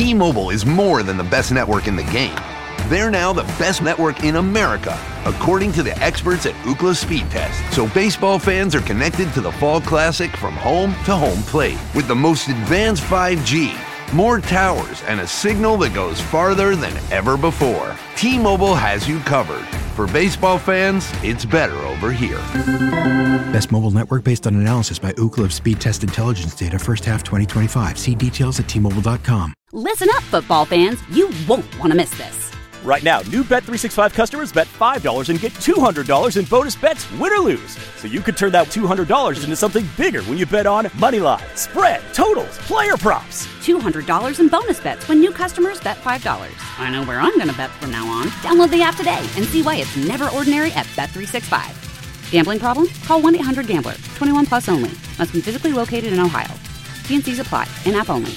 T-Mobile is more than the best network in the game. They're now the best network in America, according to the experts at Ookla Speed Test. So baseball fans are connected to the Fall Classic from home to home plate with the most advanced 5G, more towers, and a signal that goes farther than ever before. T-Mobile has you covered. For baseball fans, it's better over here. Best mobile network based on analysis by Ookla of Speed Test Intelligence data first half 2025. See details at T-Mobile.com. Listen up, football fans. You won't want to miss this. Right now, new Bet365 customers bet $5 and get $200 in bonus bets, win or lose. So you could turn that $200 into something bigger when you bet on moneyline, spread, totals, player props. $200 in bonus bets when new customers bet $5. I know where I'm going to bet from now on. Download the app today and see why it's never ordinary at Bet365. Gambling problem? Call 1-800-GAMBLER. 21 plus only. Must be physically located in Ohio. T&Cs apply. In-app only.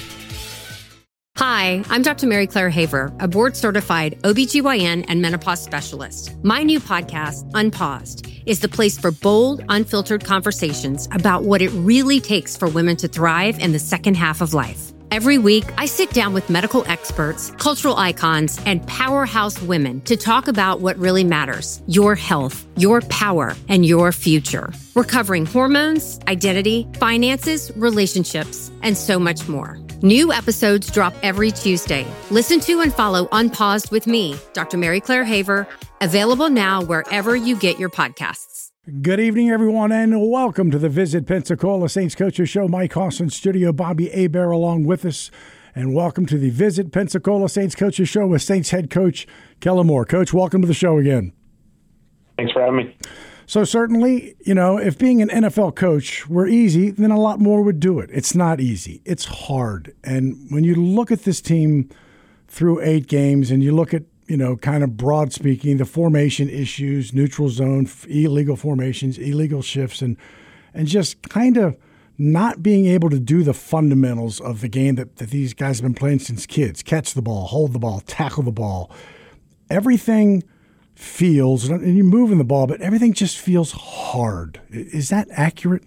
Hi, I'm Dr. Mary Claire Haver, a board-certified OBGYN and menopause specialist. My new podcast, Unpaused, is the place for bold, unfiltered conversations about what it really takes for women to thrive in the second half of life. Every week, I sit down with medical experts, cultural icons, and powerhouse women to talk about what really matters: your health, your power, and your future. We're covering hormones, identity, finances, relationships, and so much more. New episodes drop every Tuesday. Listen to and follow Unpaused with me, Dr. Mary Claire Haver, available now wherever you get your podcasts. Good evening, everyone, and welcome to the Visit Pensacola Saints Coaches Show. Mike Hoss in studio, Bobby Hebert along with us, and welcome to the Visit Pensacola Saints Coaches Show with Saints head coach Kellen Moore. Coach, welcome to the show again. Thanks for having me. So certainly, if being an NFL coach were easy, then a lot more would do it. It's not easy. It's hard. And when you look at this team through 8 games and you look at, kind of broad speaking, the formation issues, neutral zone, illegal formations, illegal shifts, and just kind of not being able to do the fundamentals of the game that these guys have been playing since kids: catch the ball, hold the ball, tackle the ball. Everything feels, and you're moving the ball, but everything just feels hard. Is that accurate?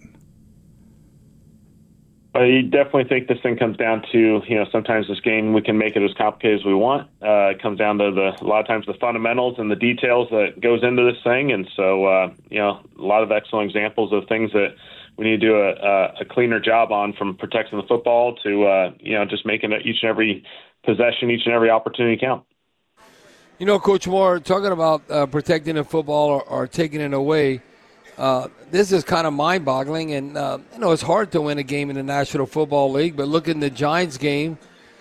You definitely think this thing comes down to, sometimes this game we can make it as complicated as we want. It comes down to a lot of times the fundamentals and the details that goes into this thing. And so, a lot of excellent examples of things that we need to do a cleaner job on, from protecting the football to, just making each and every possession, each and every opportunity count. Coach Moore, talking about protecting the football or taking it away, this is kind of mind-boggling. And, it's hard to win a game in the National Football League, but look at the Giants game.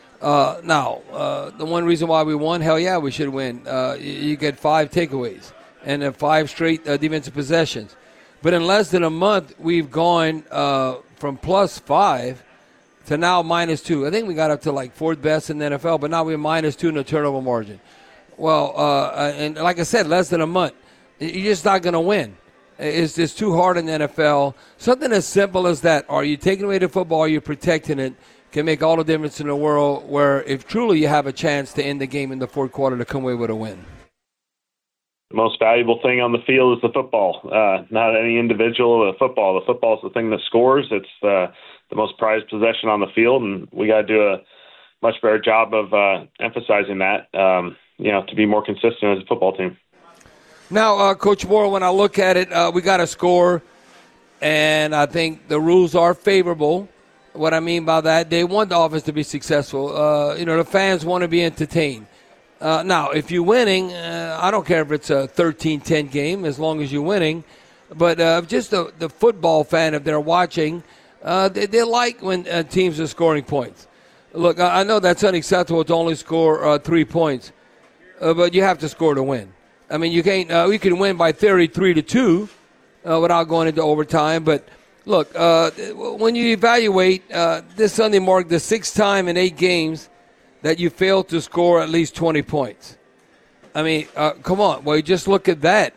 The one reason why we won, hell yeah, we should win. You get 5 takeaways and 5 straight defensive possessions. But in less than a month, we've gone from +5 to now -2. I think we got up to like 4th best in the NFL, but now we're -2 in the turnover margin. Well, and like I said, less than a month. You're just not going to win. It's just too hard in the NFL. Something as simple as that. Are you taking away the football? Are you protecting it? Can make all the difference in the world, where if truly you have a chance to end the game in the fourth quarter to come away with a win. The most valuable thing on the field is the football, not any individual. The football. The football is the thing that scores. It's the most prized possession on the field, and we got to do a much better job of emphasizing that, to be more consistent as a football team. Now, Coach Moore, when I look at it, we got to score, and I think the rules are favorable. What I mean by that, they want the offense to be successful. The fans want to be entertained. Now, if you're winning, I don't care if it's a 13-10 game, as long as you're winning. But just the football fan, if they're watching, they like when teams are scoring points. Look, I know that's unacceptable to only score 3 points, but you have to score to win. I mean, you can't. We can win by 33-2 without going into overtime. But look, when you evaluate, this Sunday marked the 6th time in 8 games that you failed to score at least 20 points. I mean, come on. Well, you just look at that.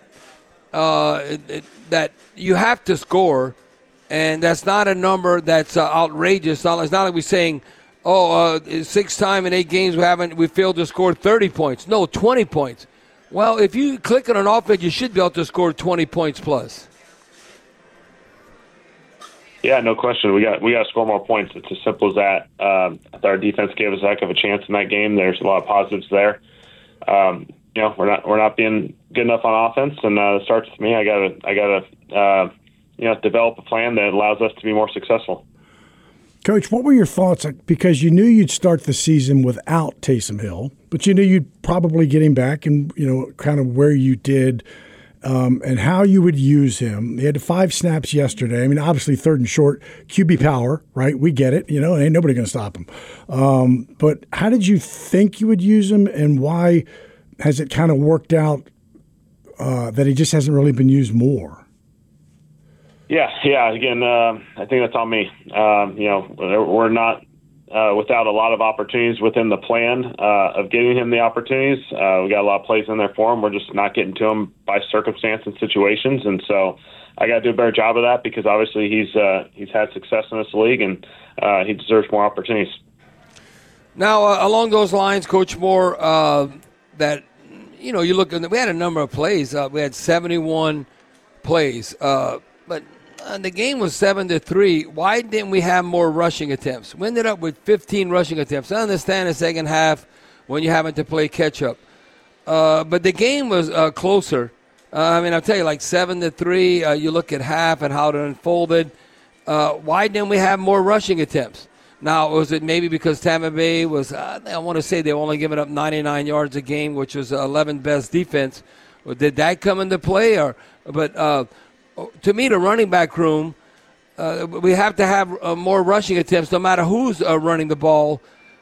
That you have to score, and that's not a number that's outrageous. It's not like we're saying, 6th time in 8 games we failed to score 30 points. No, 20 points. Well, if you click on an offense, you should be able to score 20 points plus. Yeah, no question. We got to score more points. It's as simple as that. Our defense gave us a heck of a chance in that game. There's a lot of positives there. We're not being good enough on offense, and it starts with me. I gotta develop a plan that allows us to be more successful. Coach, what were your thoughts? Because you knew you'd start the season without Taysom Hill, but you knew you'd probably get him back, and kind of where you did. And how you would use him. He had 5 snaps yesterday. I mean, obviously 3rd and short, QB power, right? We get it. Ain't nobody going to stop him. But how did you think you would use him, and why has it kind of worked out that he just hasn't really been used more? Yeah. Again, I think that's on me. We're not without a lot of opportunities within the plan of getting him the opportunities. We got a lot of plays in there for him. We're just not getting to him by circumstance and situations. And so I got to do a better job of that, because obviously he's had success in this league, and he deserves more opportunities. Now, along those lines, Coach Moore, that you look at, we had a number of plays. We had 71 plays, but the game was 7-3. Why didn't we have more rushing attempts? We ended up with 15 rushing attempts. I understand the second half when you're having to play catch up, but the game was closer. I'll tell you, like 7-3. You look at half and how it unfolded. Why didn't we have more rushing attempts? Now, was it maybe because Tampa Bay was? I want to say they were only giving up 99 yards a game, which was 11th best defense. Did that come into play? But to me, the running back room, we have to have more rushing attempts, no matter who's running the ball.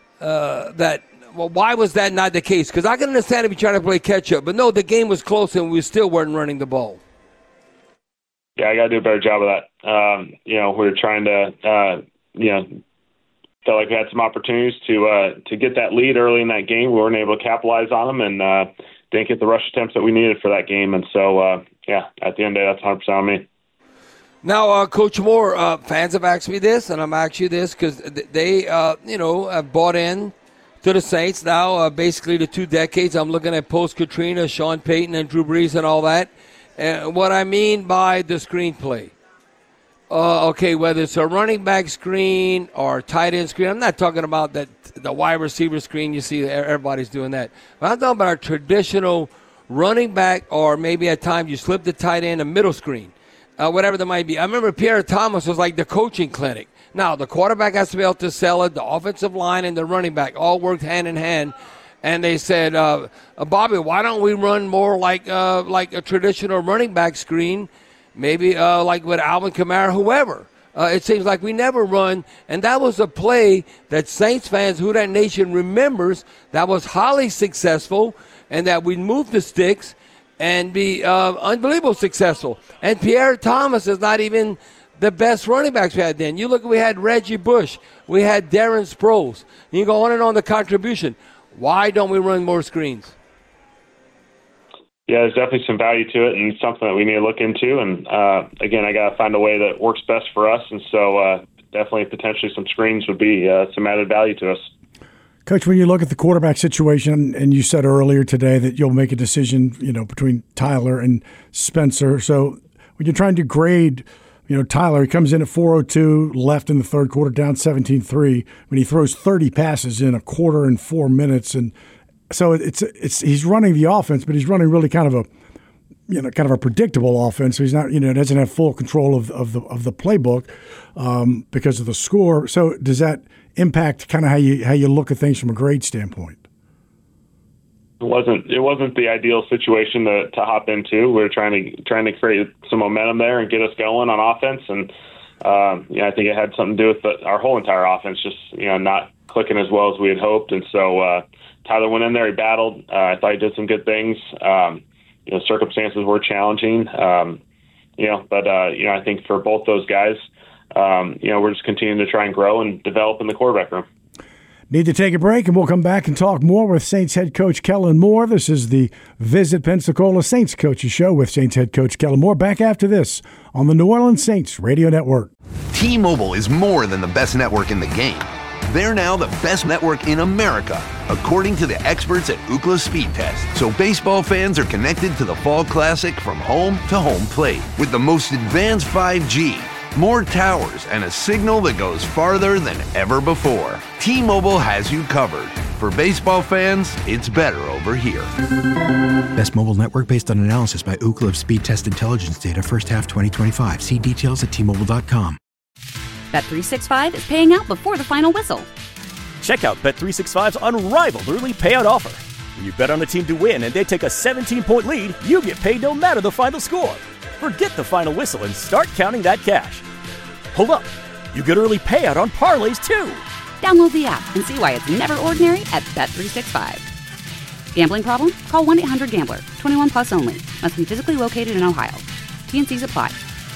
Why was that not the case? Because I can understand if you're trying to play catch-up. But, no, the game was close, and we still weren't running the ball. Yeah, I got to do a better job of that. We were trying to, felt like we had some opportunities to get that lead early in that game. We weren't able to capitalize on them, and didn't get the rush attempts that we needed for that game. And so, at the end of the day, that's 100% on me. Now, Coach Moore, fans have asked me this, and I'm asking you this because they, have bought in to the Saints now, basically the 2 decades. I'm looking at post-Katrina, Sean Payton and Drew Brees and all that. And what I mean by the screenplay, whether it's a running back screen or tight end screen, I'm not talking about the wide receiver screen. You see everybody's doing that. But I'm talking about a traditional running back, or maybe at times you slip the tight end a middle screen, whatever that might be. I remember Pierre Thomas was like the coaching clinic. Now, the quarterback has to be able to sell it. The offensive line and the running back all worked hand in hand. And they said, Bobby, why don't we run more like a traditional running back screen, maybe like with Alvin Kamara, whoever. It seems like we never run. And that was a play that Saints fans, Who Dat Nation, remembers that was highly successful, and that we moved the sticks and be unbelievable successful. And Pierre Thomas is not even the best running backs we had then. You look, we had Reggie Bush. We had Darren Sproles. You go on and on the contribution. Why don't we run more screens? Yeah, there's definitely some value to it, and something that we need to look into. And, again, I got to find a way that works best for us. And so definitely potentially some screens would be some added value to us. Coach, when you look at the quarterback situation, and you said earlier today that you'll make a decision, between Tyler and Spencer. So when you're trying to grade, Tyler, he comes in at 402, left in the third quarter, down 17-3. When he throws 30 passes in a quarter and 4 minutes, and so it's he's running the offense, but he's running really kind of a predictable offense. So he's not, doesn't have full control of the playbook because of the score. So does that impact kind of how you look at things from a grade standpoint? It wasn't the ideal situation to hop into. We were trying to create some momentum there and get us going on offense, and I think it had something to do with our whole entire offense just not clicking as well as we had hoped. And so Tyler went in there, he battled. I thought he did some good things. Circumstances were challenging, but I think for both those guys, we're just continuing to try and grow and develop in the quarterback room. Need to take a break, and we'll come back and talk more with Saints head coach Kellen Moore. This is the Visit Pensacola Saints Coaches Show with Saints head coach Kellen Moore. Back after this on the New Orleans Saints Radio Network. T-Mobile is more than the best network in the game. They're now the best network in America, according to the experts at Ookla Speed Test. So baseball fans are connected to the Fall Classic from home to home plate. With the most advanced 5G, more towers, and a signal that goes farther than ever before. T-Mobile has you covered. For baseball fans, it's better over here. Best mobile network based on analysis by Ookla of Speed Test Intelligence data first half 2025. See details at T-Mobile.com. Bet365 is paying out before the final whistle. Check out Bet365's unrivaled early payout offer. When you bet on a team to win and they take a 17-point lead, you get paid no matter the final score. Forget the final whistle and start counting that cash. Hold up. You get early payout on parlays, too. Download the app and see why it's never ordinary at Bet365. Gambling problem? Call 1-800-GAMBLER. 21 plus only. Must be physically located in Ohio. T&Cs apply.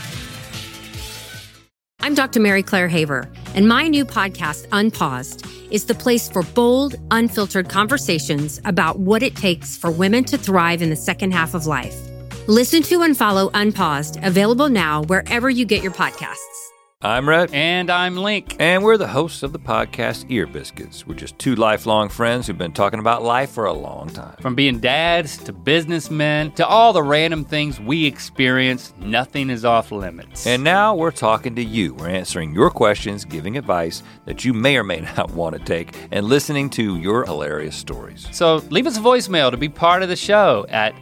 I'm Dr. Mary Claire Haver, and my new podcast, Unpaused, is the place for bold, unfiltered conversations about what it takes for women to thrive in the second half of life. Listen to and follow Unpaused, available now wherever you get your podcasts. I'm Rhett. And I'm Link. And we're the hosts of the podcast Ear Biscuits. We're just two lifelong friends who've been talking about life for a long time. From being dads to businessmen to all the random things we experience, nothing is off limits. And now we're talking to you. We're answering your questions, giving advice that you may or may not want to take, and listening to your hilarious stories. So leave us a voicemail to be part of the show at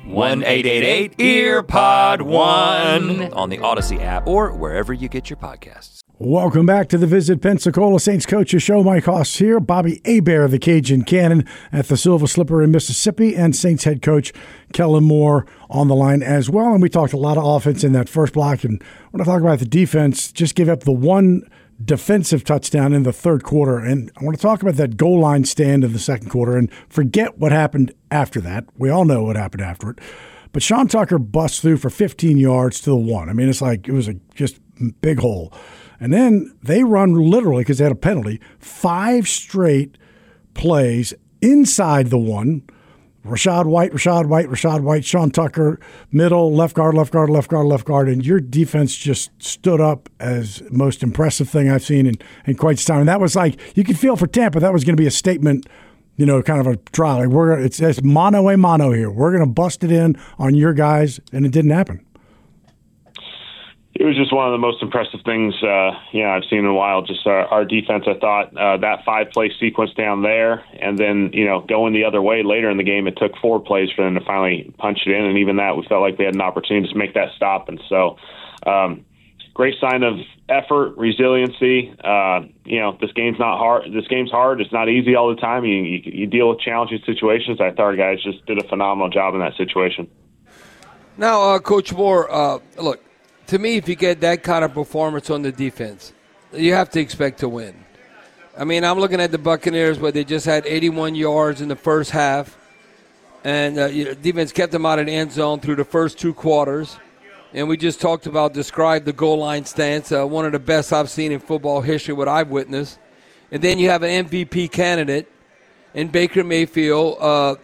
1-888-EARPOD1 on the Odyssey app or wherever you get your podcasts. Welcome back to the Visit Pensacola Saints Coaches Show. Mike Hoss here. Bobby Hebert, the Cajun Cannon at the Silver Slipper in Mississippi, and Saints head coach Kellen Moore on the line as well. And we talked a lot of offense in that first block. And when I talk about the defense, just give up the one defensive touchdown in the third quarter. And I want to talk about that goal line stand in the second quarter and forget what happened after that. We all know what happened after it. But Sean Tucker busts through for 15 yards to the one. I mean, it's like it was a just big hole. And then they run literally, because they had a penalty, 5 straight plays inside the one. Rashad White, Sean Tucker, middle, left guard, and your defense just stood up as most impressive thing I've seen in quite some time. And that was like, you could feel for Tampa, that was going to be a statement, you know, kind of a trial. Like it's mano a mano here. We're going to bust it in on your guys, and it didn't happen. It was just one of the most impressive things, I've seen in a while. Just our defense, I thought that 5-play sequence down there, and then going the other way later in the game, it took 4 plays for them to finally punch it in, and even that we felt like they had an opportunity to make that stop. And so, great sign of effort, resiliency. This game's not hard. This game's hard. It's not easy all the time. You deal with challenging situations. I thought our guys just did a phenomenal job in that situation. Now, Coach Moore, look. To me, if you get that kind of performance on the defense, you have to expect to win. I mean, I'm looking at the Buccaneers where they just had 81 yards in the first half, and defense kept them out of the end zone through the first 2 quarters. And we just described the goal line stance, one of the best I've seen in football history, what I've witnessed. And then you have an MVP candidate in Baker Mayfield,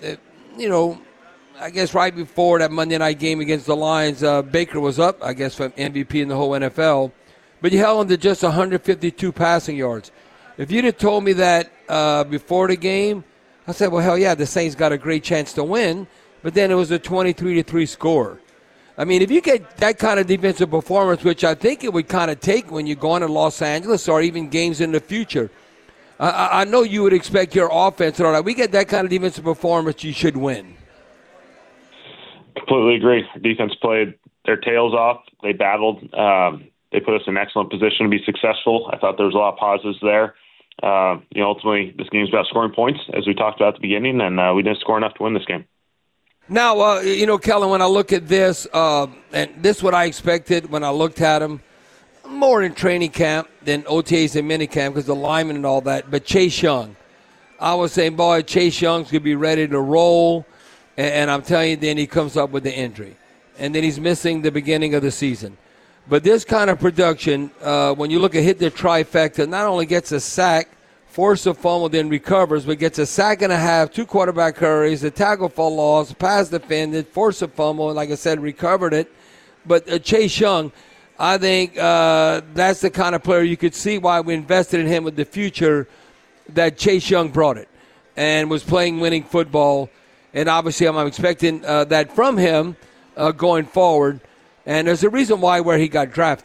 I guess right before that Monday night game against the Lions, Baker was up, I guess, for MVP in the whole NFL. But you held him to just 152 passing yards. If you'd have told me that before the game, I said, well, hell yeah, the Saints got a great chance to win. But then it was a 23-3 score. I mean, if you get that kind of defensive performance, which I think it would kind of take when you're going to Los Angeles or even games in the future, I know you would expect your offense and all that. We get that kind of defensive performance, you should win. Completely agree. Defense played their tails off. They battled. They put us in excellent position to be successful. I thought there was a lot of positives there. Ultimately, this game's about scoring points, as we talked about at the beginning, and we didn't score enough to win this game. Now, Kellen, when I look at this, and this is what I expected when I looked at him, more in training camp than OTAs and minicamp because the linemen and all that. But Chase Young, I was saying, boy, Chase Young's going to be ready to roll. And I'm telling you, then he comes up with the injury. And then he's missing the beginning of the season. But this kind of production, when you look at hit the trifecta, not only gets a sack, force a fumble, then recovers, but gets a sack and a half, 2 quarterback hurries, a tackle for loss, pass defended, force a fumble, and like I said, recovered it. But Chase Young, I think that's the kind of player you could see why we invested in him with the future, that Chase Young brought it and was playing winning football. And obviously, I'm expecting that from him going forward. And there's a reason why where he got drafted.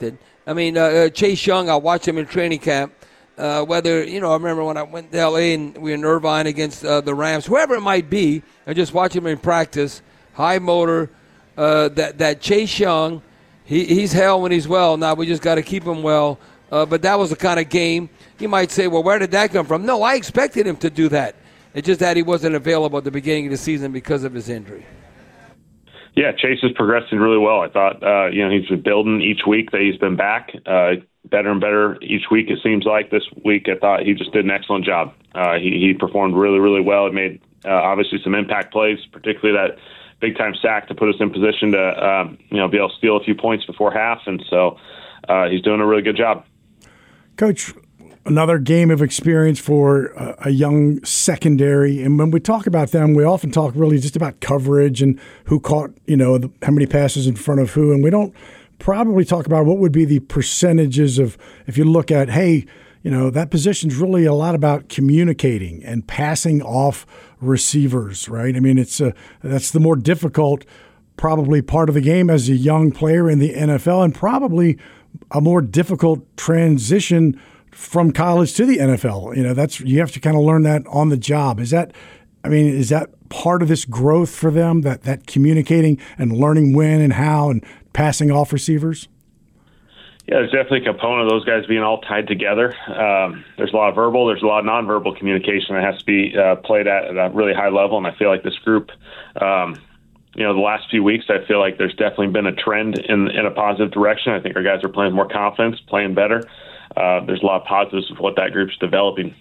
I mean, Chase Young, I watched him in training camp. Whether, I remember when I went to L.A. and we were in Irvine against the Rams, whoever it might be, I just watch him in practice, high motor, that Chase Young, he's hell when he's well. Now we just got to keep him well. But that was the kind of game. You might say, well, where did that come from? No, I expected him to do that. It's just that he wasn't available at the beginning of the season because of his injury. Yeah, Chase is progressing really well. I thought, he's been building each week that he's been back, better and better each week, it seems like. This week, I thought he just did an excellent job. He performed really, really well. He made, obviously, some impact plays, particularly that big-time sack to put us in position to, be able to steal a few points before half. And so he's doing a really good job. Coach, another game of experience for a young secondary. And when we talk about them, we often talk really just about coverage and who caught, how many passes in front of who. And we don't probably talk about what would be the percentages of, if you look at, hey, that position's really a lot about communicating and passing off receivers, right? I mean, that's the more difficult probably part of the game as a young player in the NFL, and probably a more difficult transition from college to the NFL. You have to kind of learn that on the job. Is that part of this growth for them, that communicating and learning when and how and passing off receivers? Yeah, there's definitely a component of those guys being all tied together. There's a lot of verbal, there's a lot of nonverbal communication that has to be played at a really high level, and I feel like this group, the last few weeks, I feel like there's definitely been a trend in a positive direction. I think our guys are playing more confidence, playing better. There's a lot of positives with what that group's developing.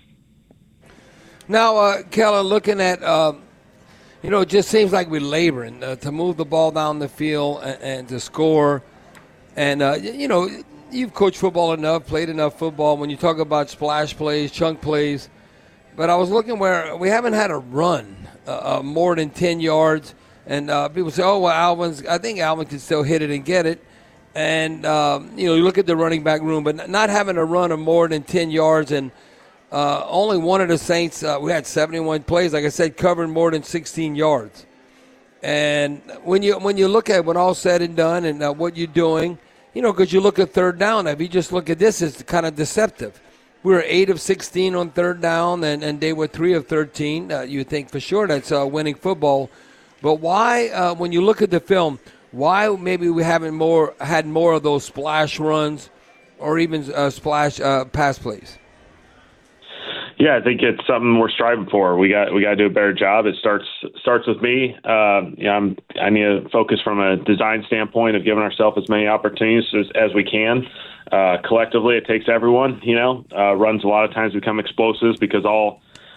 Now, Kellen, looking at, it just seems like we're laboring to move the ball down the field and to score. And, you've coached football enough, played enough football when you talk about splash plays, chunk plays. But I was looking where we haven't had a run more than 10 yards. And people say, I think Alvin can still hit it and get it. And, you look at the running back room, but not having a run of more than 10 yards. And only one of the Saints, we had 71 plays, like I said, covered more than 16 yards. And when you look at when all said and done and what you're doing, because you look at third down, if you just look at this, it's kind of deceptive. We were 8 of 16 on third down, and they were 3 of 13. You think for sure that's winning football. But why, when you look at the film, why maybe we haven't had more of those splash runs or even splash pass plays? Yeah, I think it's something we're striving for. We got to do a better job. It starts with me. I need to focus from a design standpoint of giving ourselves as many opportunities as we can. Collectively, it takes everyone. Runs a lot of times become explosives because all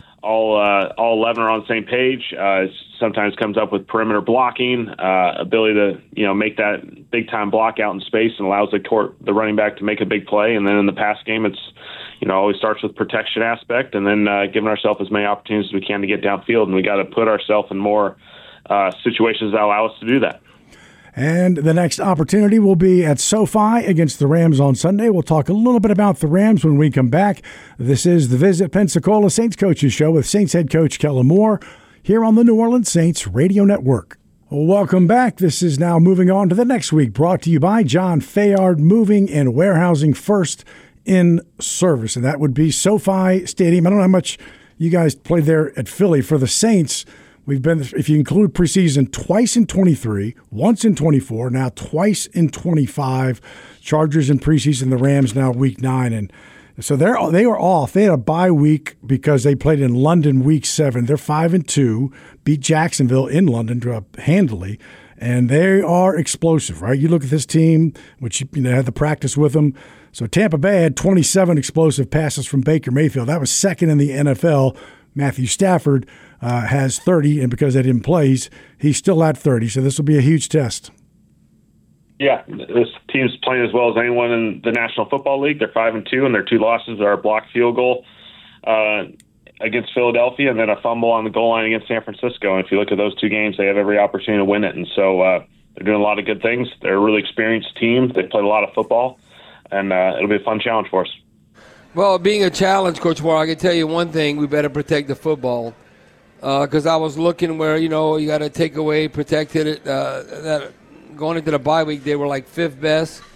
11 are on the same page. Sometimes comes up with perimeter blocking, ability to make that big time block out in space and allows the running back to make a big play. And then in the pass game, it's always starts with protection aspect, and then giving ourselves as many opportunities as we can to get downfield. And we got to put ourselves in more situations that allow us to do that. And the next opportunity will be at SoFi against the Rams on Sunday. We'll talk a little bit about the Rams when we come back. This is the Visit Pensacola Saints Coaches Show with Saints head coach Kellen Moore here on the New Orleans Saints Radio Network. Welcome back. This is now moving on to the next week, brought to you by John Fayard Moving and Warehousing, first in service. And that would be SoFi Stadium. I don't know how much you guys played there at Philly. For the Saints, we've been, if you include preseason, twice in 23, once in 24, now twice in 25. Chargers in preseason, the Rams now week 9. And so they were off. They had a bye week because they played in London week 7. They're 5-2, beat Jacksonville in London handily. And they are explosive, right? You look at this team, which had the practice with them. So Tampa Bay had 27 explosive passes from Baker Mayfield. That was second in the NFL. Matthew Stafford has 30, and because they didn't play, he's still at 30. So this will be a huge test. Yeah, this team's playing as well as anyone in the National Football League. They're 5-2, and their 2 losses are a blocked field goal against Philadelphia and then a fumble on the goal line against San Francisco. And if you look at those 2 games, they have every opportunity to win it. And so they're doing a lot of good things. They're a really experienced team. They played a lot of football, and it'll be a fun challenge for us. Well, being a challenge, Coach Moore, I can tell you one thing: we better protect the football. Because I was looking where you got to take away, protected it. That going into the bye week, they were like 5th best.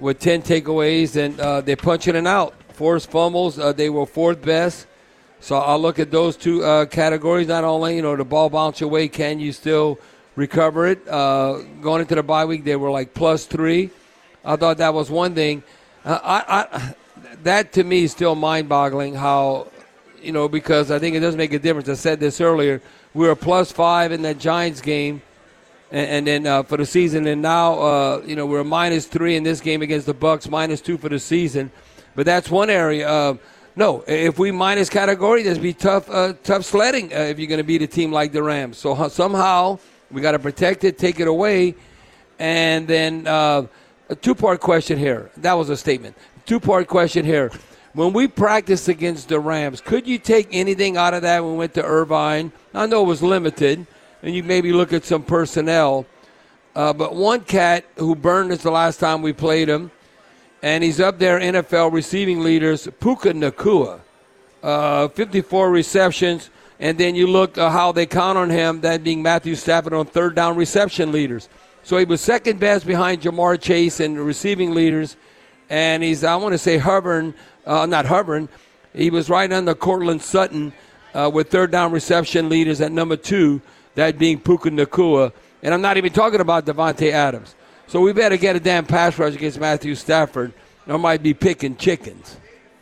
with 10 takeaways, and they're punching it out. Forced fumbles, they were fourth best. So I'll look at those two categories. Not only, the ball bounce away, can you still recover it? Going into the bye week, they were like +3. I thought that was one thing. That to me is still mind-boggling how, because I think it does make a difference. I said this earlier. We were +5 in that Giants game, and then for the season. And now, we're -3 in this game against the Bucs, -2 for the season. But that's one area. No, if we minus category, there's be tough sledding if you're going to beat a team like the Rams. So somehow we got to protect it, take it away, and then a two-part question here. That was a statement. Two-part question here. When we practiced against the Rams, could you take anything out of that when we went to Irvine? I know it was limited, and you maybe look at some personnel. But one cat who burned us the last time we played him, and he's up there, NFL receiving leaders, Puka Nacua, 54 receptions. And then you look how they count on him, that being Matthew Stafford on third down reception leaders. So he was second best behind Jamar Chase in receiving leaders. And he's, I want to say, not hovering. He was right under Cortland Sutton with third down reception leaders at number 2, that being Puka Nacua. And I'm not even talking about Devontae Adams. So we better get a damn pass rush against Matthew Stafford, or might be picking chickens.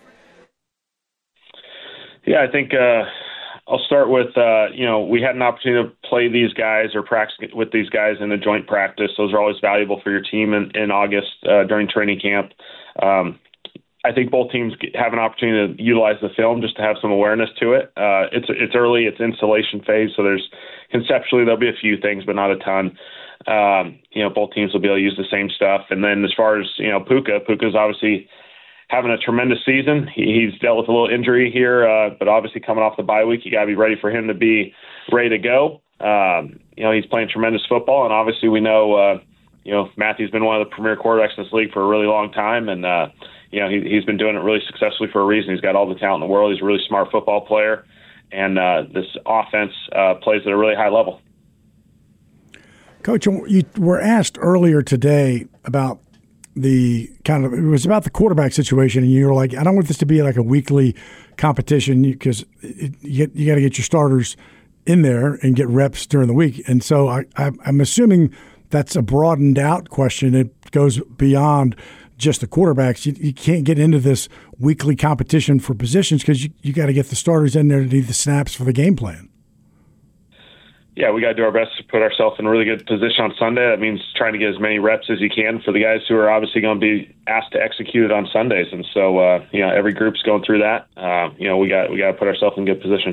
Yeah, I think I'll start with, we had an opportunity to play these guys or practice with these guys in a joint practice. Those are always valuable for your team in August during training camp. I think both teams have an opportunity to utilize the film just to have some awareness to it. It's early, it's installation phase, so conceptually there'll be a few things, but not a ton. Both teams will be able to use the same stuff. And then as far as, Puka's obviously having a tremendous season. He's dealt with a little injury here, but obviously coming off the bye week, you got to be ready for him to be ready to go. He's playing tremendous football, and obviously we know, Matthew's been one of the premier quarterbacks in this league for a really long time, and, he's been doing it really successfully for a reason. He's got all the talent in the world. He's a really smart football player, and this offense plays at a really high level. Coach, you were asked earlier today about it was about the quarterback situation, and you were like, I don't want this to be like a weekly competition because you got to get your starters in there and get reps during the week. And so I'm assuming that's a broadened out question. It goes beyond just the quarterbacks. You can't get into this weekly competition for positions because you got to get the starters in there to do the snaps for the game plan. Yeah, we got to do our best to put ourselves in a really good position on Sunday. That means trying to get as many reps as you can for the guys who are obviously going to be asked to execute it on Sundays. And so, every group's going through that. We got to put ourselves in good position.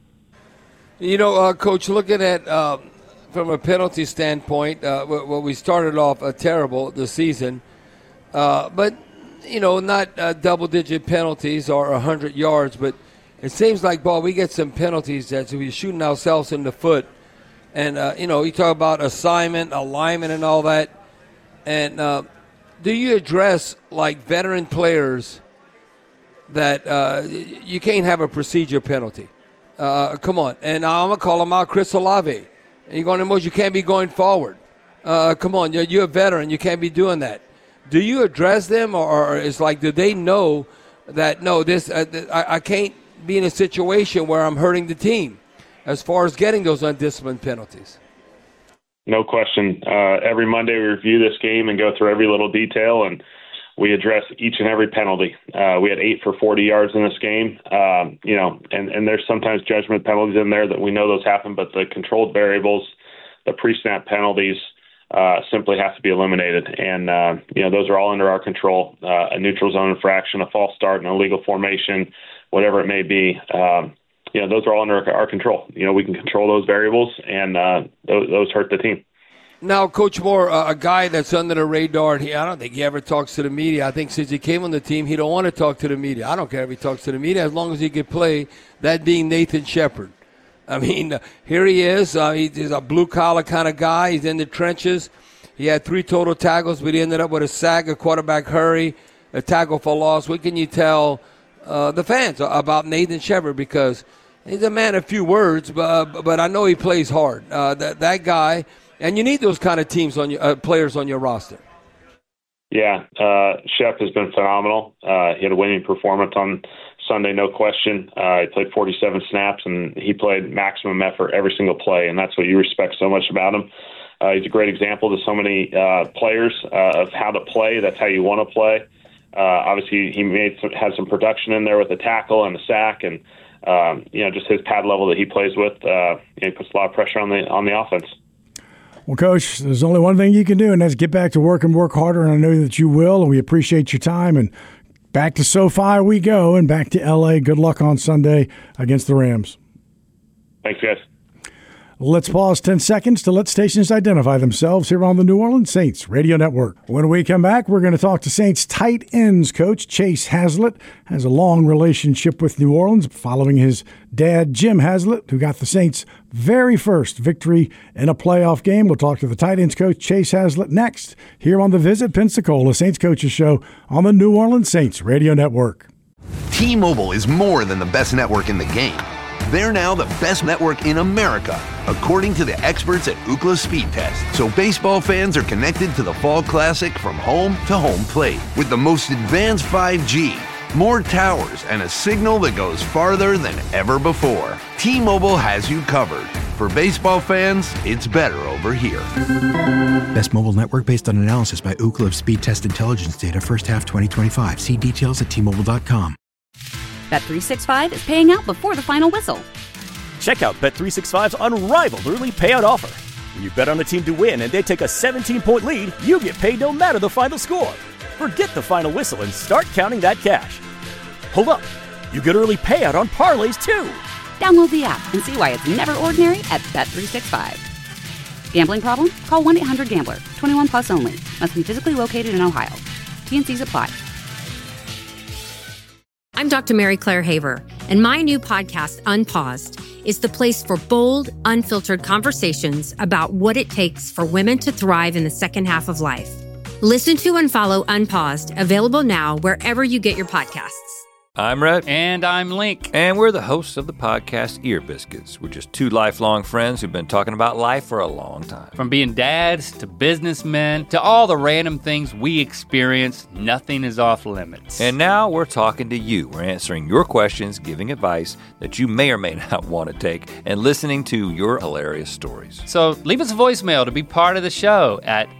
Coach, looking at from a penalty standpoint, we started off terrible this season, but not double-digit penalties or 100 yards, but it seems like, we get some penalties that we're shooting ourselves in the foot. And, you talk about assignment, alignment, and all that. And do you address, like, veteran players that you can't have a procedure penalty? Come on. And I'm going to call him out, Chris Olave. You're going to you can't be going forward. Come on, you're a veteran. You can't be doing that. Do you address them, or it's like, do they know that, no, I can't be in a situation where I'm hurting the team as far as getting those undisciplined penalties? No question. Every Monday we review this game and go through every little detail, and we address each and every penalty. We had 8 for 40 yards in this game, and there's sometimes judgment penalties in there that we know those happen, but the controlled variables, the pre-snap penalties, simply have to be eliminated. And, those are all under our control. A neutral zone infraction, a false start, an illegal formation, whatever it may be, those are all under our control. We can control those variables, and those hurt the team. Now, Coach Moore, a guy that's under the radar, I don't think he ever talks to the media. I think since he came on the team, he don't want to talk to the media. I don't care if he talks to the media as long as he can play, that being Nathan Shepard. I mean, here he is. He's a blue-collar kind of guy. He's in the trenches. He had 3 total tackles, but he ended up with a sack, a quarterback hurry, a tackle for loss. What can you tell the fans about Nathan Shepard? Because he's a man of few words, but I know he plays hard. That guy, and you need those kind of teams on your players on your roster. Yeah, Shep has been phenomenal. He had a winning performance on Sunday, no question. He played 47 snaps, and he played maximum effort every single play, and that's what you respect so much about him. He's a great example to so many players of how to play. That's how you want to play. Obviously, he had some production in there with a tackle and a sack, and just his pad level that he plays with. He puts a lot of pressure on the offense. Well, Coach, there's only one thing you can do, and that's get back to work and work harder, and I know that you will, and we appreciate your time. And back to SoFi we go, and back to L.A. Good luck on Sunday against the Rams. Thanks, guys. Let's pause 10 seconds to let stations identify themselves here on the New Orleans Saints Radio Network. When we come back, we're going to talk to Saints tight ends coach Chase Haslett. Has a long relationship with New Orleans following his dad, Jim Haslett, who got the Saints' very first victory in a playoff game. We'll talk to the tight ends coach Chase Haslett next here on the Visit Pensacola Saints Coaches Show on the New Orleans Saints Radio Network. T-Mobile is more than the best network in the game. They're now the best network in America, according to the experts at Ookla Speed Test. So baseball fans are connected to the Fall Classic from home to home plate with the most advanced 5G, more towers, and a signal that goes farther than ever before. T-Mobile has you covered. For baseball fans, it's better over here. Best mobile network based on analysis by Ookla of Speed Test Intelligence data first half 2025. See details at T-Mobile.com. Bet365 is paying out before the final whistle. Check out Bet365's unrivaled early payout offer. When you bet on a team to win and they take a 17-point lead, you get paid no matter the final score. Forget the final whistle and start counting that cash. Hold up. You get early payout on parlays, too. Download the app and see why it's never ordinary at Bet365. Gambling problem? Call 1-800-GAMBLER. 21 plus only. Must be physically located in Ohio. T&Cs apply. I'm Dr. Mary Claire Haver, and my new podcast, Unpaused, is the place for bold, unfiltered conversations about what it takes for women to thrive in the second half of life. Listen to and follow Unpaused, available now wherever you get your podcasts. I'm Rhett. And I'm Link. And we're the hosts of the podcast Ear Biscuits. We're just two lifelong friends who've been talking about life for a long time. From being dads to businessmen to all the random things we experience, nothing is off limits. And now we're talking to you. We're answering your questions, giving advice that you may or may not want to take, and listening to your hilarious stories. So leave us a voicemail to be part of the show at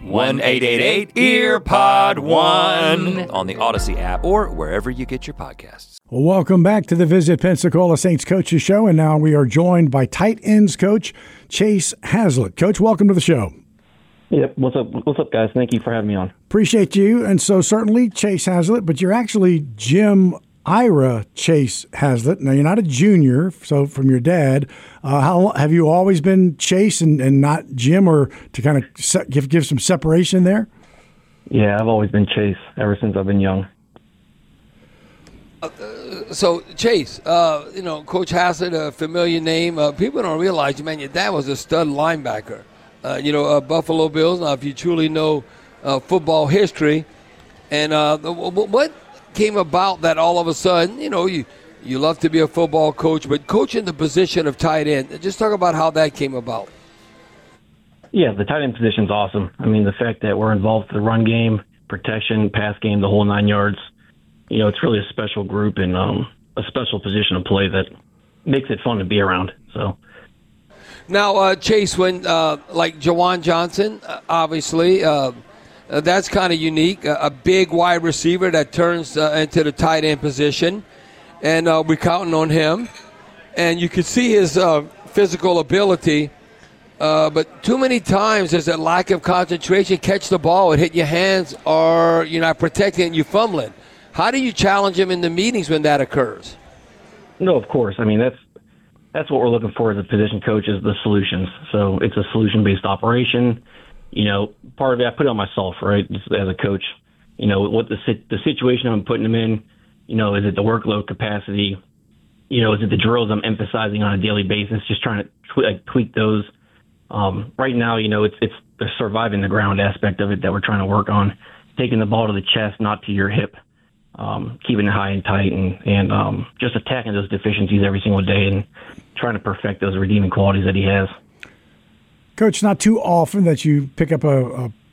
1-888-EARPOD1 on the Odyssey app or wherever you get your podcasts. Well, welcome back to the Visit Pensacola Saints Coaches Show, and now we are joined by tight ends coach Chase Haslett. Coach, welcome to the show. Yep. What's up, guys? Thank you for having me on. Appreciate you. And so certainly Chase Haslett, but you're actually Jim Ira Chase Haslett. Now, you're not a junior, so from your dad. How have you always been Chase and not Jim, or to kind of give some separation there? Yeah, I've always been Chase ever since I've been young. So, Chase, Coach Haslett, a familiar name. People don't realize, man, your dad was a stud linebacker. Buffalo Bills. Now, if you truly know football history, and what came about that all of a sudden, you love to be a football coach, but coaching the position of tight end, just talk about how that came about. Yeah, the tight end position's awesome. I mean, the fact that we're involved with the run game, protection, pass game, the whole 9 yards. It's really a special group and a special position to play that makes it fun to be around. So, now, Chase, when like Jawan Johnson, obviously, that's kind of unique. A big wide receiver that turns into the tight end position, and we're counting on him. And you can see his physical ability, but too many times there's a lack of concentration. Catch the ball, it hit your hands, or you're not protecting it and you fumbling. How do you challenge him in the meetings when that occurs? No, of course. I mean, that's what we're looking for as a position coach is the solutions. So it's a solution-based operation. Part of it, I put it on myself, right, just as a coach. What the situation I'm putting him in, is it the workload capacity? Is it the drills I'm emphasizing on a daily basis, just trying to tweak those? Right now, it's the surviving the ground aspect of it that we're trying to work on, taking the ball to the chest, not to your hip. Keeping it high and tight and just attacking those deficiencies every single day and trying to perfect those redeeming qualities that he has. Coach, not too often that you pick up a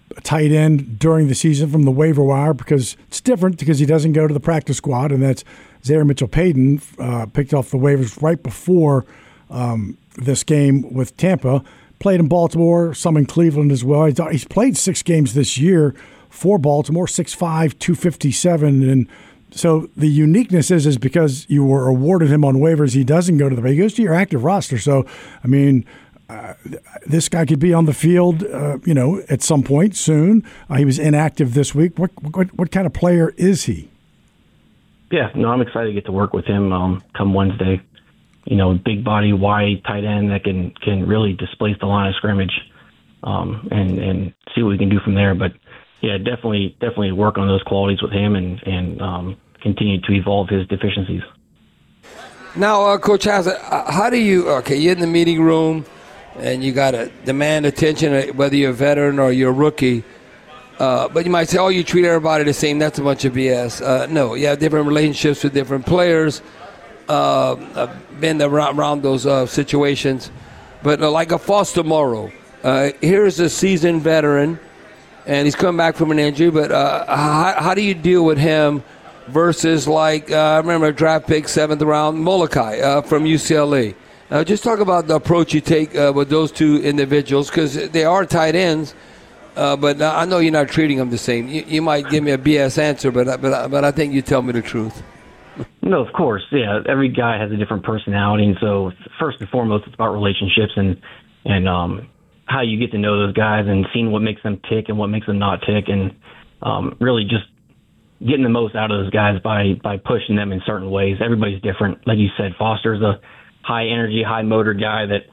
tight end during the season from the waiver wire, because it's different because he doesn't go to the practice squad, and that's Zaire Mitchell-Payton, picked off the waivers right before this game with Tampa. Played in Baltimore, some in Cleveland as well. He's played 6 games this year for Baltimore, 6'5", 257, and so the uniqueness is because you were awarded him on waivers, he doesn't go to he goes to your active roster. So, I mean, this guy could be on the field, at some point soon. He was inactive this week. What kind of player is he? Yeah, no, I'm excited to get to work with him come Wednesday. Big body, wide tight end that can really displace the line of scrimmage, and see what we can do from there. But yeah, definitely work on those qualities with him and continue to evolve his deficiencies. Now, Coach Haslett, how do you're in the meeting room and you got to demand attention, whether you're a veteran or you're a rookie. But you might say, you treat everybody the same. That's a bunch of BS. No, you have different relationships with different players. I've been around those situations. But like a Foster Moreau, here's a seasoned veteran, and he's come back from an injury. But how do you deal with him versus, like, I remember a draft pick, 7th round, Molokai from UCLA. Just talk about the approach you take with those two individuals, because they are tight ends. But I know you're not treating them the same. You might give me a BS answer, but I think you tell me the truth. No, of course. Yeah, every guy has a different personality, and so first and foremost, it's about relationships and how you get to know those guys and seeing what makes them tick and what makes them not tick, and really just getting the most out of those guys by pushing them in certain ways. Everybody's different. Like you said, Foster's a high energy, high motor guy that,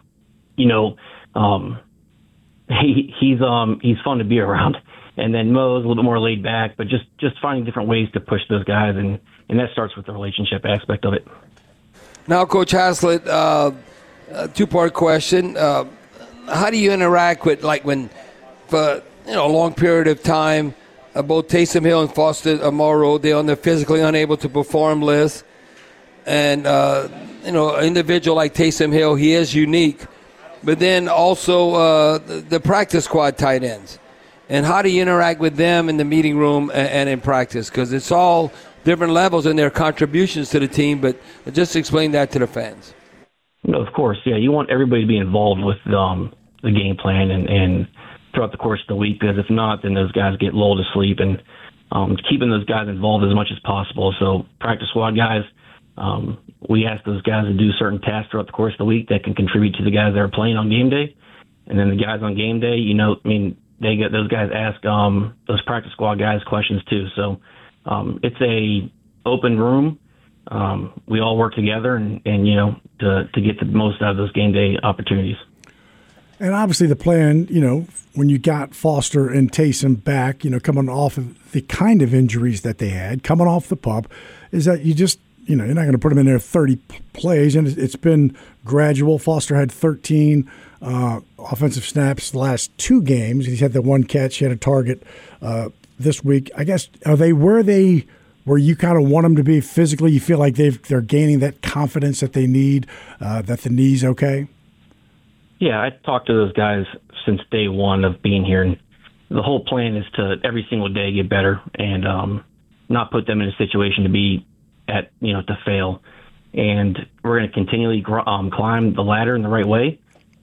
he's fun to be around. And then Mo's a little bit more laid back, but just finding different ways to push those guys, and that starts with the relationship aspect of it. Now, Coach Haslett, two-part question. How do you interact with, like, when for a long period of time, both Taysom Hill and Foster Moreau, they're on the physically unable to perform list, and an individual like Taysom Hill, he is unique, but then also the practice squad tight ends. And how do you interact with them in the meeting room and in practice? Because it's all different levels in their contributions to the team, but just explain that to the fans. No, of course, yeah. You want everybody to be involved with the game plan and throughout the course of the week, because if not, then those guys get lulled to sleep, and keeping those guys involved as much as possible. So practice squad guys, we ask those guys to do certain tasks throughout the course of the week that can contribute to the guys that are playing on game day. And then the guys on game day, those guys ask those practice squad guys questions too. So it's a open room. We all work together and to get the most out of those game day opportunities. And obviously the plan, when you got Foster and Taysom back, coming off of the kind of injuries that they had, coming off the pup, is that you just, you're not going to put them in there 30 plays, and it's been gradual. Foster had 13 offensive snaps the last 2 games. He's had the 1 catch. He had a target this week. I guess, are they where you kind of want them to be physically? You feel like they're gaining that confidence that they need, that the knee's okay? Yeah, I talked to those guys since day one of being here, and the whole plan is to every single day get better and not put them in a situation to be to fail. And we're going to continually climb the ladder in the right way.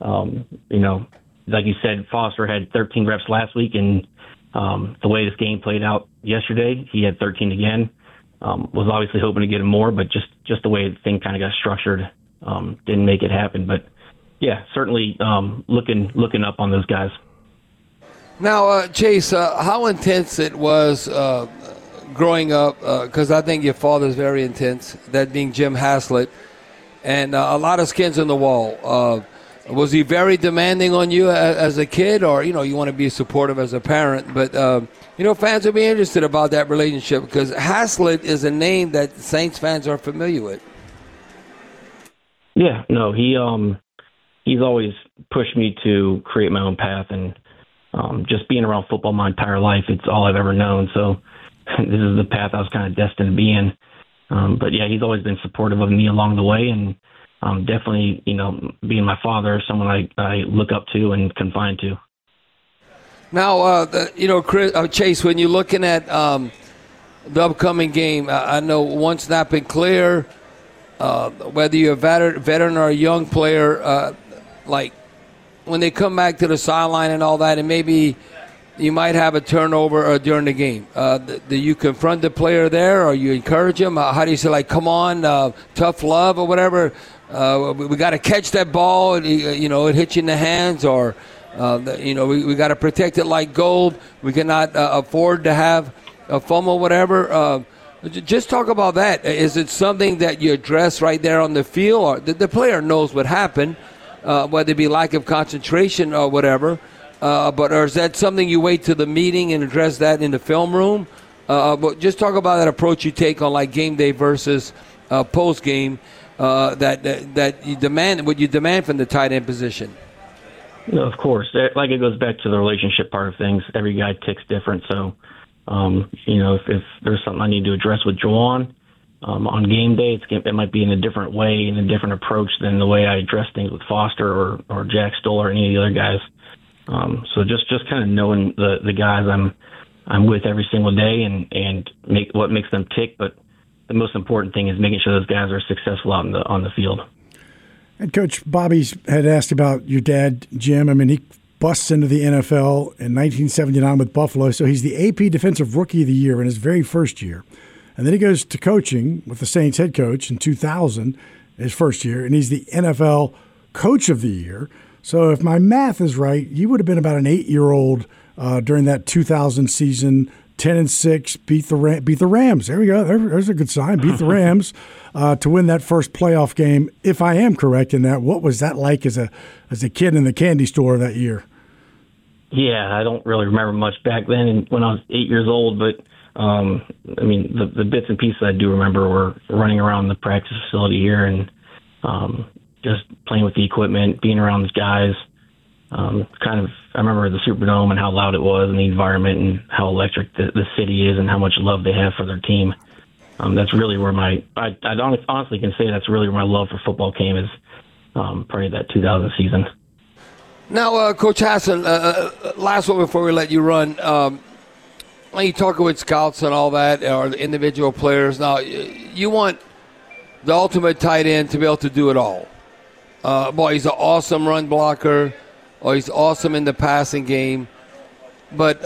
Like you said, Foster had 13 reps last week, and the way this game played out yesterday, he had 13 again. Was obviously hoping to get him more, but just the way the thing kind of got structured didn't make it happen. But yeah, certainly looking up on those guys. Now, Chase, how intense it was growing up, because I think your father's very intense, that being Jim Haslett, and a lot of skins on the wall. Was he very demanding on you as a kid, or, you want to be supportive as a parent? But, fans will be interested about that relationship, because Haslett is a name that Saints fans are familiar with. Yeah, no, he's always pushed me to create my own path, and just being around football my entire life, it's all I've ever known. So this is the path I was kind of destined to be in. But yeah, he's always been supportive of me along the way, and definitely, being my father, someone I look up to and confide to. Now, Chase, when you're looking at the upcoming game, I know one snap and clear, whether you're a veteran or a young player, like when they come back to the sideline and all that, and maybe you might have a turnover during the game. Do you confront the player there, or you encourage him? How do you say, like, come on, tough love or whatever? We got to catch that ball, it hits you in the hands, or we got to protect it like gold. We cannot afford to have a fumble, whatever. Just talk about that. Is it something that you address right there on the field, or the player knows what happened, whether it be lack of concentration or whatever? Or is that something you wait to the meeting and address that in the film room? But just talk about that approach you take on like game day versus post game. That you demand, what you demand from the tight end position. No, of course. Like, it goes back to the relationship part of things. Every guy ticks different. So, if there's something I need to address with Juwan on game day, it might be in a different way, in a different approach than the way I address things with Foster or Jack Stoll or any of the other guys. So just kind of knowing the guys I'm with every single day and make what makes them tick, but the most important thing is making sure those guys are successful out on the field. And Coach Bobby had asked about your dad, Jim. I mean, he busts into the NFL in 1979 with Buffalo, so he's the AP Defensive Rookie of the Year in his very first year. And then he goes to coaching with the Saints head coach in 2000, his first year, and he's the NFL Coach of the Year. So if my math is right, you would have been about an 8-year-old during that 2000 season, 10-6, beat the Rams. There we go. There's a good sign. Beat the Rams to win that first playoff game. If I am correct in that, what was that like as a kid in the candy store that year? Yeah, I don't really remember much back then and when I was 8 years old, but the bits and pieces I do remember were running around the practice facility here and just playing with the equipment, being around these guys. I remember the Superdome and how loud it was and the environment and how electric the city is and how much love they have for their team. That's really where I honestly can say that's really where my love for football came, is probably that 2000 season. Now, Coach Hassan, last one before we let you run. When you talk with scouts and all that, or the individual players, now you want the ultimate tight end to be able to do it all. He's an awesome run blocker. He's awesome in the passing game. But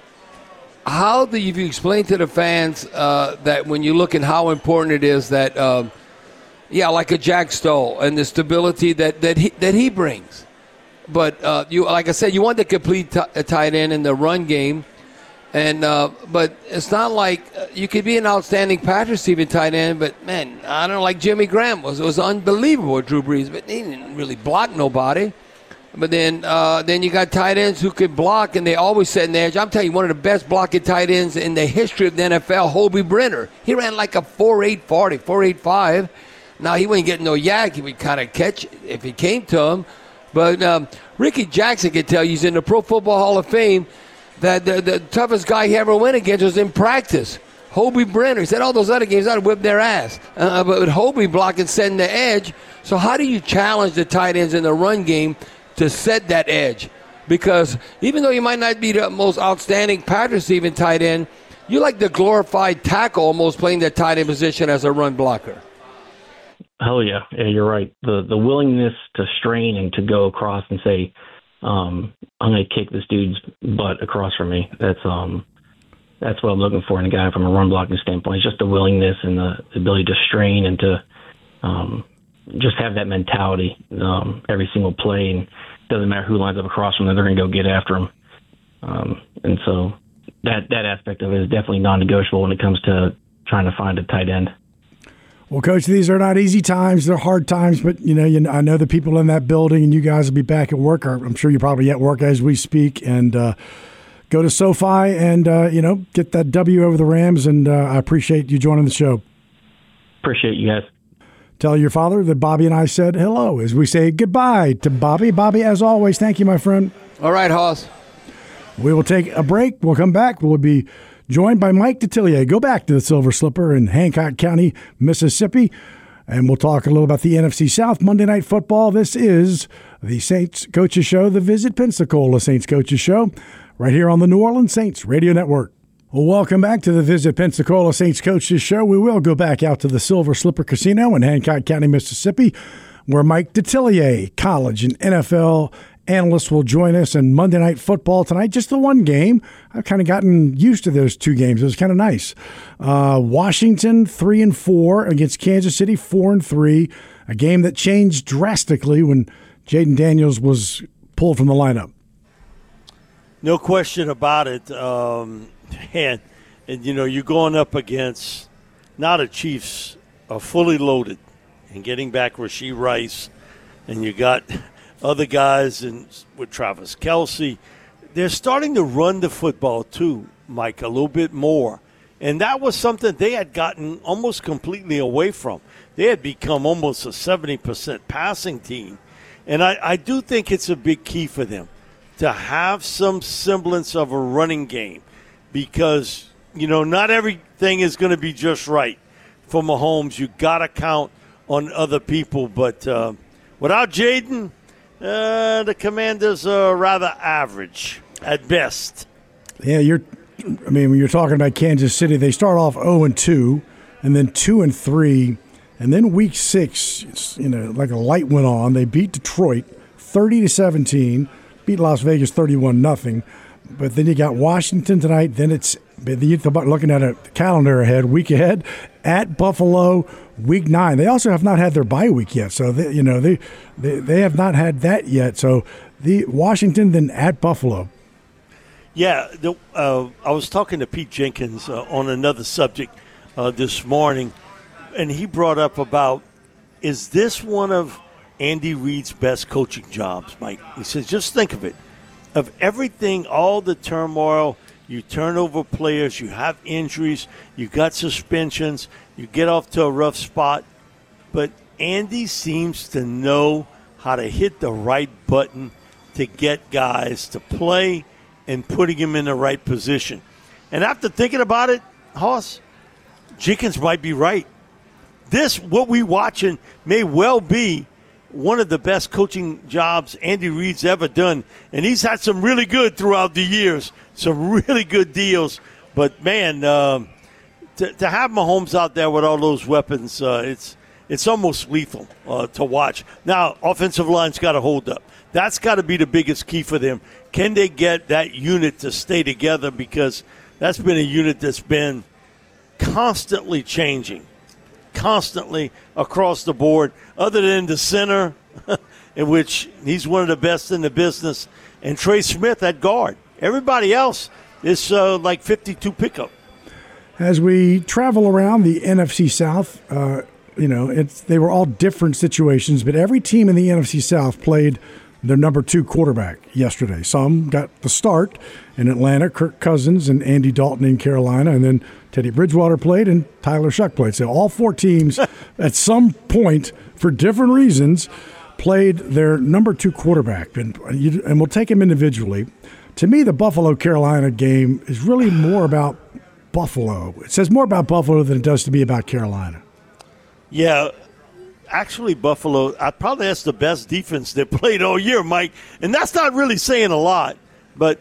how do you explain to the fans that when you look at how important it is that, like a Jack Stoll and the stability that he brings. But you, like I said, you want the complete tight end in the run game. And but it's not like you could be an outstanding pass receiving tight end, but man, I don't know, like Jimmy Graham was unbelievable with Drew Brees, but he didn't really block nobody. But then you got tight ends who could block, and they always set an edge. I'm telling you, one of the best blocking tight ends in the history of the NFL, Hobie Brenner. He ran like a 4.8 40, 4.85. Now, he wouldn't get no yak. He would kind of catch if he came to him. But Ricky Jackson could tell you, he's in the Pro Football Hall of Fame, that the toughest guy he ever went against was in practice. Hobie Brenner. He said all those other games, I'd have whipped their ass. But with Hobie blocking, setting the edge. So how do you challenge the tight ends in the run game to set that edge? Because even though you might not be the most outstanding pass receiving tight end, you like the glorified tackle almost playing that tight end position as a run blocker. Hell yeah. Yeah, you're right. The willingness to strain and to go across and say, I'm going to kick this dude's butt across from me. That's what I'm looking for in a guy from a run blocking standpoint. It's just the willingness and the ability to strain and to just have that mentality every single play. And it doesn't matter who lines up across from them, they're going to go get after him. And so that aspect of it is definitely non-negotiable when it comes to trying to find a tight end. Well, Coach, these are not easy times. They're hard times, but, I know the people in that building, and you guys will be back at work. Or I'm sure you're probably at work as we speak. And go to SoFi and, get that W over the Rams. And I appreciate you joining the show. Appreciate you guys. Tell your father that Bobby and I said hello as we say goodbye to Bobby. Bobby, as always, thank you, my friend. All right, Hoss. We will take a break. We'll come back. We'll be joined by Mike Detillier. Go back to the Silver Slipper in Hancock County, Mississippi, and we'll talk a little about the NFC South Monday Night Football. This is the Saints Coaches Show, the Visit Pensacola Saints Coaches Show, right here on the New Orleans Saints Radio Network. Well, welcome back to the Visit Pensacola Saints Coaches Show. We will go back out to the Silver Slipper Casino in Hancock County, Mississippi, where Mike Detillier, college and NFL analyst, will join us. And Monday Night Football tonight, just the one game. I've kind of gotten used to those two games. It was kind of nice. Washington 3-4 against Kansas City 4-3, a game that changed drastically when Jaden Daniels was pulled from the lineup. No question about it. And you're going up against not a Chiefs, fully loaded, and getting back Rashee Rice, and you got other guys with Travis Kelce. They're starting to run the football too, Mike, a little bit more. And that was something they had gotten almost completely away from. They had become almost a 70% passing team. And I do think it's a big key for them to have some semblance of a running game. Because, not everything is going to be just right for Mahomes. You got to count on other people. But without Jaden, the Commanders are rather average at best. Yeah, when you're talking about Kansas City, they start off 0-2 and then 2-3. And then week 6, it's, like a light went on. They beat Detroit 30-17, beat Las Vegas 31-0. But then you got Washington tonight. Then you're looking at a calendar ahead, week ahead, at Buffalo, week 9. They also have not had their bye week yet, so they have not had that yet. So the Washington, then at Buffalo. Yeah, I was talking to Pete Jenkins on another subject this morning, and he brought up about, is this one of Andy Reid's best coaching jobs, Mike? He says, just think of it. Of everything, all the turmoil, you turn over players, you have injuries, you got suspensions, you get off to a rough spot. But Andy seems to know how to hit the right button to get guys to play and putting them in the right position. And after thinking about it, Hoss, Jenkins might be right. What we watching may well be one of the best coaching jobs Andy Reid's ever done. And he's had some really good throughout the years, some really good deals. But, man, to have Mahomes out there with all those weapons, it's almost lethal to watch. Now, offensive line's got to hold up. That's got to be the biggest key for them. Can they get that unit to stay together? Because that's been a unit that's been constantly changing. Constantly across the board, other than the center, in which he's one of the best in the business, and Trey Smith at guard. Everybody else is like 52 pickup. As we travel around the NFC South, they were all different situations, but every team in the NFC South played their number 2 quarterback yesterday. Some got the start in Atlanta, Kirk Cousins and Andy Dalton in Carolina, and then Teddy Bridgewater played and Tyler Shuck played. So all 4 teams at some point, for different reasons, played their number 2 quarterback. And we'll take them individually. To me, the Buffalo-Carolina game is really more about Buffalo. It says more about Buffalo than it does to be about Carolina. Yeah. Actually, Buffalo, probably that's the best defense they played all year, Mike. And that's not really saying a lot. But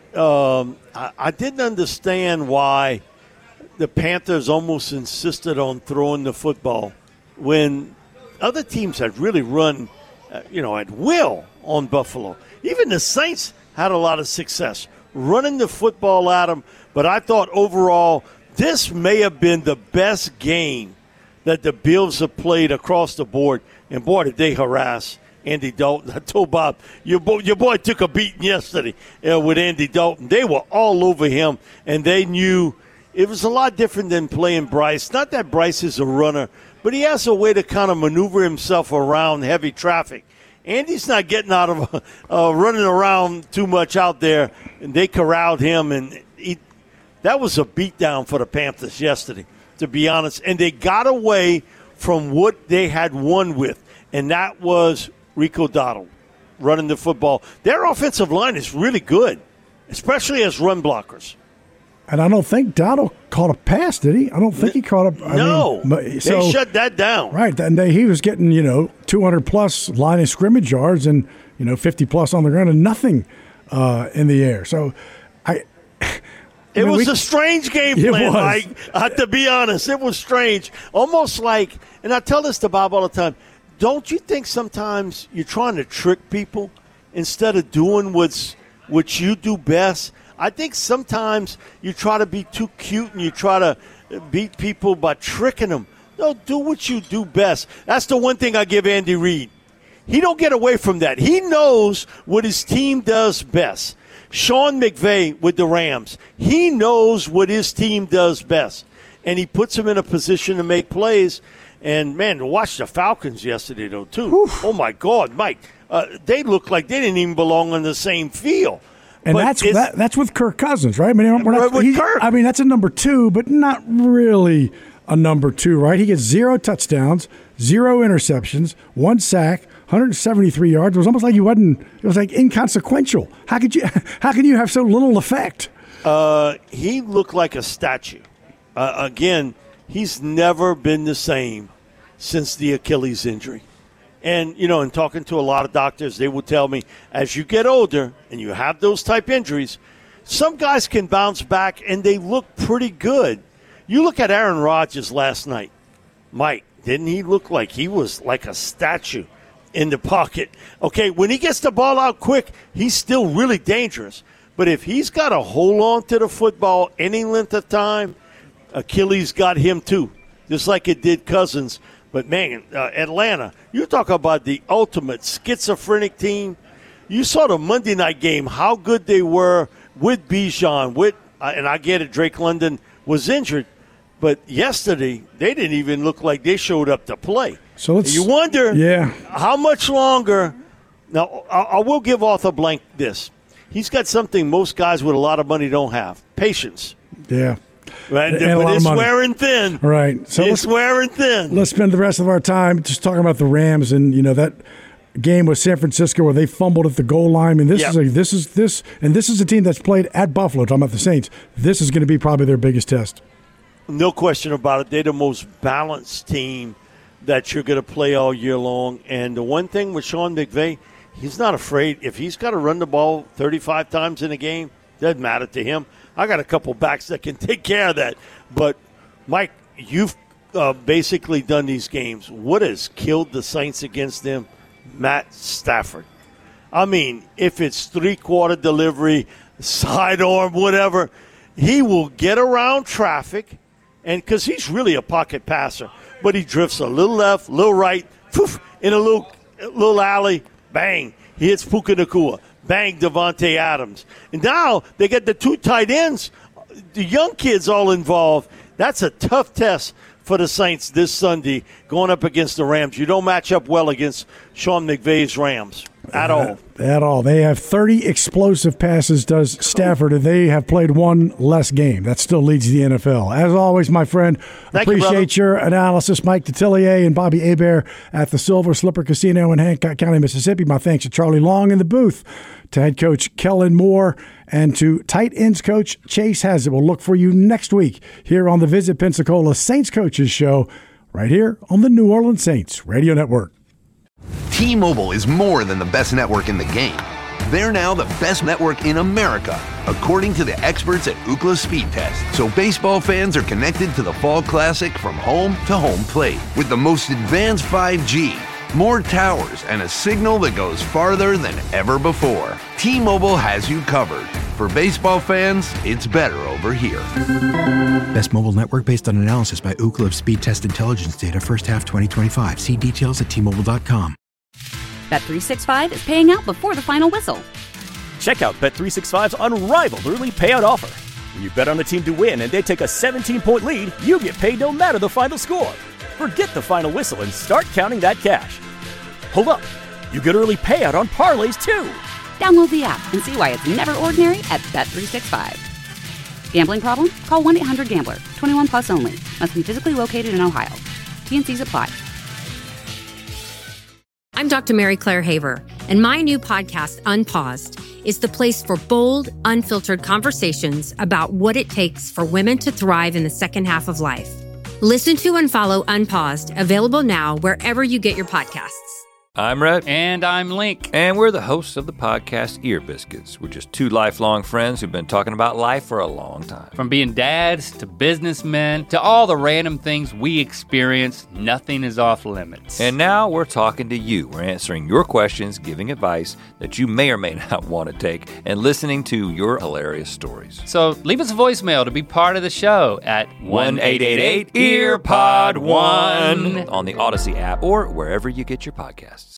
I didn't understand why the Panthers almost insisted on throwing the football when other teams had really run, at will on Buffalo. Even the Saints had a lot of success running the football at them. But I thought overall this may have been the best game that the Bills have played across the board. And, boy, did they harass Andy Dalton. I told Bob, your boy took a beating yesterday with Andy Dalton. They were all over him, and they knew it was a lot different than playing Bryce. Not that Bryce is a runner, but he has a way to kind of maneuver himself around heavy traffic. Andy's not getting out of running around too much out there, and they corralled him, and that was a beatdown for the Panthers yesterday, to be honest. And they got away from what they had won with, and that was Rico Dowdle running the football. Their offensive line is really good, especially as run blockers. And I don't think Dowdle caught a pass, did he? I don't think he caught a – No. They shut that down. Right. And he was getting, 200-plus line of scrimmage yards and, 50-plus on the ground and nothing in the air. So It was a strange game plan, Mike. I have to be honest. It was strange. Almost like, and I tell this to Bob all the time, don't you think sometimes you're trying to trick people instead of doing what you do best? I think sometimes you try to be too cute and you try to beat people by tricking them. No, do what you do best. That's the one thing I give Andy Reid. He don't get away from that. He knows what his team does best. Sean McVay with the Rams, he knows what his team does best, and he puts them in a position to make plays. And, man, to watch the Falcons yesterday, though, too. Oof. Oh, my God, Mike. They looked like they didn't even belong on the same field. And that's with Kirk Cousins, right? I mean, Kirk. I mean, that's a number 2, but not really a number 2, right? He gets 0 touchdowns, 0 interceptions, 1 sack, 173 yards. It was almost like it was like inconsequential. How can you have so little effect? He looked like a statue. Again, he's never been the same since the Achilles injury. And, in talking to a lot of doctors, they will tell me, as you get older and you have those type injuries, some guys can bounce back and they look pretty good. You look at Aaron Rodgers last night. Mike, didn't he look like he was like a statue in the pocket? Okay, when he gets the ball out quick, he's still really dangerous. But if he's got to hold on to the football any length of time, Achilles got him too, just like it did Cousins. But, man, Atlanta, you talk about the ultimate schizophrenic team. You saw the Monday night game, how good they were with Bijan. And I get it, Drake London was injured. But yesterday, they didn't even look like they showed up to play. So you wonder how much longer. Now, I will give Arthur Blank this. He's got something most guys with a lot of money don't have, patience. Yeah. Right, but it's wearing thin. Right. So it's wearing thin. Let's spend the rest of our time just talking about the Rams and that game with San Francisco where they fumbled at the goal line. I mean, this is a team that's played at Buffalo. Talking about the Saints, this is going to be probably their biggest test. No question about it. They're the most balanced team that you're going to play all year long. And the one thing with Sean McVay, he's not afraid. If he's got to run the ball 35 times in a game, doesn't matter to him. I got a couple backs that can take care of that. But, Mike, you've basically done these games. What has killed the Saints against them? Matt Stafford. I mean, if it's three-quarter delivery, sidearm, whatever, he will get around traffic, and because he's really a pocket passer. But he drifts a little left, a little right, poof, in a little alley, bang, he hits Puka Nacua. Bang, Devontae Adams. And now they get the 2 tight ends, the young kids all involved. That's a tough test for the Saints this Sunday going up against the Rams. You don't match up well against Sean McVay's Rams at all. At all. They have 30 explosive passes, does Stafford, and they have played 1 less game. That still leads the NFL. As always, my friend, appreciate your analysis. Mike Detillier and Bobby Hebert at the Silver Slipper Casino in Hancock County, Mississippi. My thanks to Charlie Long in the booth, to head coach Kellen Moore, and to tight ends coach Chase Hazzard. We'll look for you next week here on the Visit Pensacola Saints Coaches Show, right here on the New Orleans Saints Radio Network. T-Mobile is more than the best network in the game. They're now the best network in America, according to the experts at Ookla Speed Test. So baseball fans are connected to the Fall Classic from home to home plate with the most advanced 5G, more towers, and a signal that goes farther than ever before. T-Mobile has you covered. For baseball fans, it's better over here. Best mobile network based on analysis by Ookla of Speed Test Intelligence data first half 2025. See details at T-Mobile.com. Bet365 is paying out before the final whistle. Check out Bet365's unrivaled early payout offer. When you bet on a team to win and they take a 17-point lead, you get paid no matter the final score. Forget the final whistle and start counting that cash. Hold up. You get early payout on parlays, too. Download the app and see why it's never ordinary at Bet365. Gambling problem? Call 1-800-GAMBLER. 21 plus only. Must be physically located in Ohio. T&Cs apply. I'm Dr. Mary Claire Haver, and my new podcast, Unpaused, is the place for bold, unfiltered conversations about what it takes for women to thrive in the second half of life. Listen to and follow Unpaused, available now wherever you get your podcasts. I'm Rhett. And I'm Link. And we're the hosts of the podcast Ear Biscuits. We're just two lifelong friends who've been talking about life for a long time. From being dads to businessmen to all the random things we experience, nothing is off limits. And now we're talking to you. We're answering your questions, giving advice that you may or may not want to take, and listening to your hilarious stories. So leave us a voicemail to be part of the show at 1-888-EARPOD1 on the Odyssey app or wherever you get your podcasts.